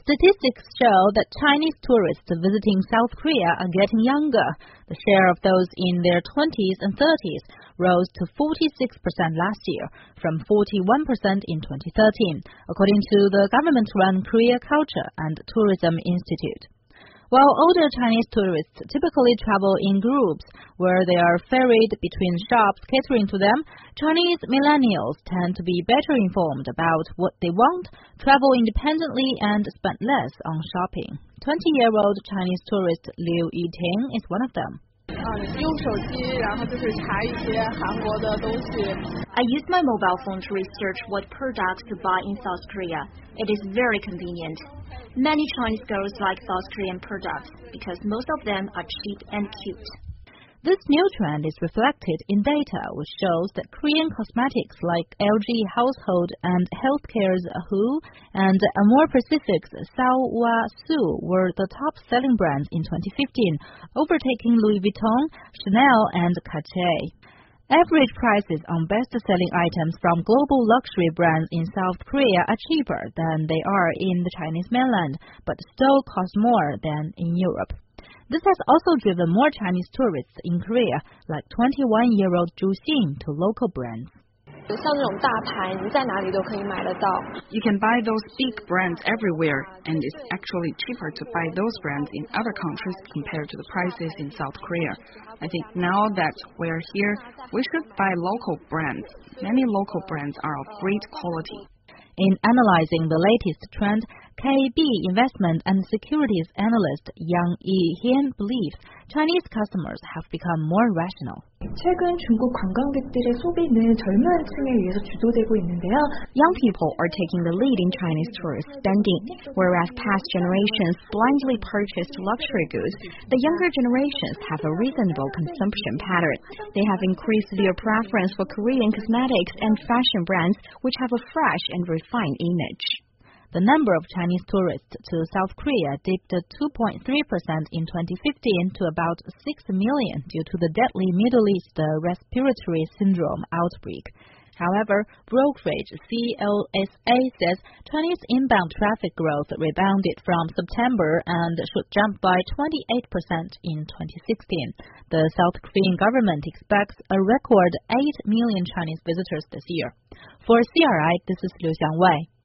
Statistics show that Chinese tourists visiting South Korea are getting younger. The share of those in their 20s and 30s rose to 46% last year, from 41% in 2013, according to the government-run Korea Culture and Tourism Institute. While older Chinese tourists typically travel in groups where they are ferried between shops catering to them, Chinese millennials tend to be better informed about what they want, travel independently, and spend less on shopping. 20-year-old Chinese tourist Liu Yiting is one of them. I use my mobile phone to research what products to buy in South Korea. It is very convenient. Many Chinese girls like South Korean products because most of them are cheap and cute. This new trend is reflected in data, which shows that Korean cosmetics like LG Household and Healthcare's Who and Amore Pacific's Saowa Su were the top-selling brands in 2015, overtaking Louis Vuitton, Chanel, and Cartier. Average prices on best-selling items from global luxury brands in South Korea are cheaper than they are in the Chinese mainland, but still cost more than in Europe. This has also driven more Chinese tourists in Korea, like 21-year-old Zhu Xin, to local brands. You can buy those big brands everywhere, and it's actually cheaper to buy those brands in other countries compared to the prices in South Korea. I think now that we're here, we should buy local brands. Many local brands are of great quality. In analyzing the latest trend, KB investment and securities analyst Yang Yi-hian believes Chinese customers have become more rational. Young people are taking the lead in Chinese tourist spending, whereas past generations blindly purchased luxury goods. The younger generations have a reasonable consumption pattern. They have increased their preference for Korean cosmetics and fashion brands, which have a fresh and refined image. The number of Chinese tourists to South Korea dipped 2.3% in 2015 to about 6 million due to the deadly Middle East respiratory syndrome outbreak. However, brokerage CLSA says Chinese inbound traffic growth rebounded from September and should jump by 28% in 2016. The South Korean government expects a record 8 million Chinese visitors this year. For CRI, this is Liu Xiangwei.